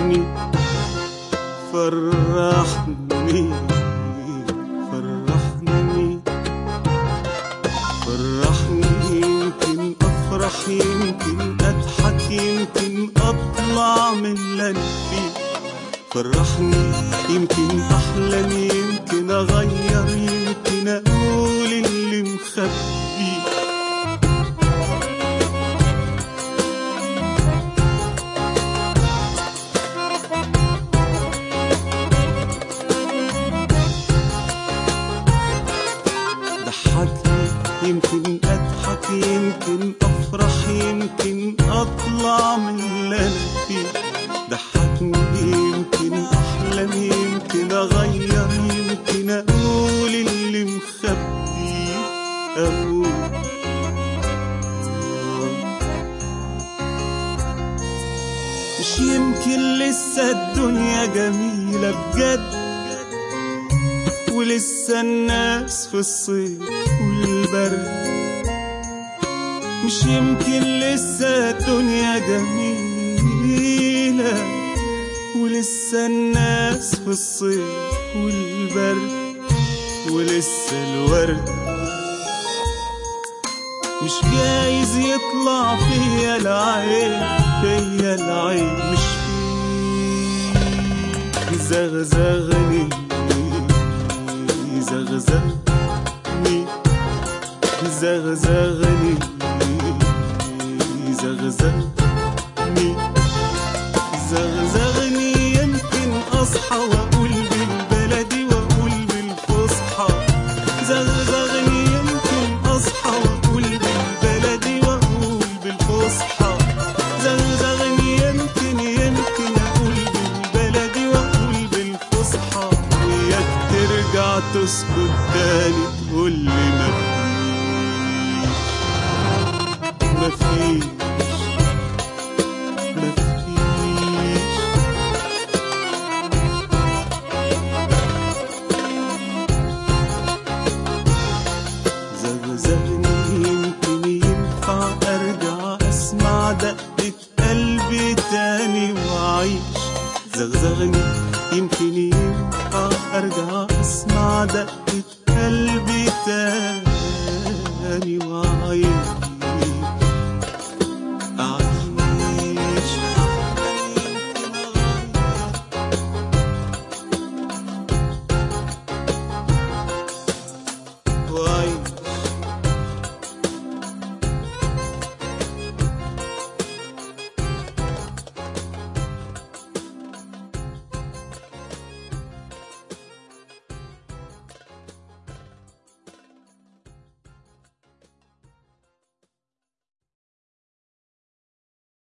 فرحني فرحني فرحني فرحني، يمكن أفرح يمكن أضحك يمكن أطلع من اللي أنا فيه. فرحني يمكن أحلم يمكن أغير يمكن أقول اللي مخبي. ضحكني يمكن أضحك يمكن أفرح يمكن أطلع من اللي أنا فيه. ضحكني يمكن أحلم يمكن أغير يمكن أقول اللي مخبي أقول. مش يمكن لسه الدنيا جميلة بجد ولسه الناس في الصيف والبرد. مش يمكن لسه الدنيا جميلة ولسه الناس في الصيف والبرد ولسه الورد. مش جايز يطلع فيا العيب فيا العيب مش فيه. زغزغني زغزغني زغزغني زغزغني زغزغني، يمكن أصحى وأقول بالبلدي وأقول بالفصحى. زغزغني يمكن أصحى وأقول بالبلدي وأقول بالفصحى. زغزغني يمكن أقول بالبلدي وأقول بالفصحى. وياك ترجع تسكت تاني تقولي مفيش زغزغني يمكن ينفع أرجع أسمع دقة قلبي تاني وأعيش. زغزغني يمكن ينفع أرجع أسمع دقة قلبي تاني وأعيش.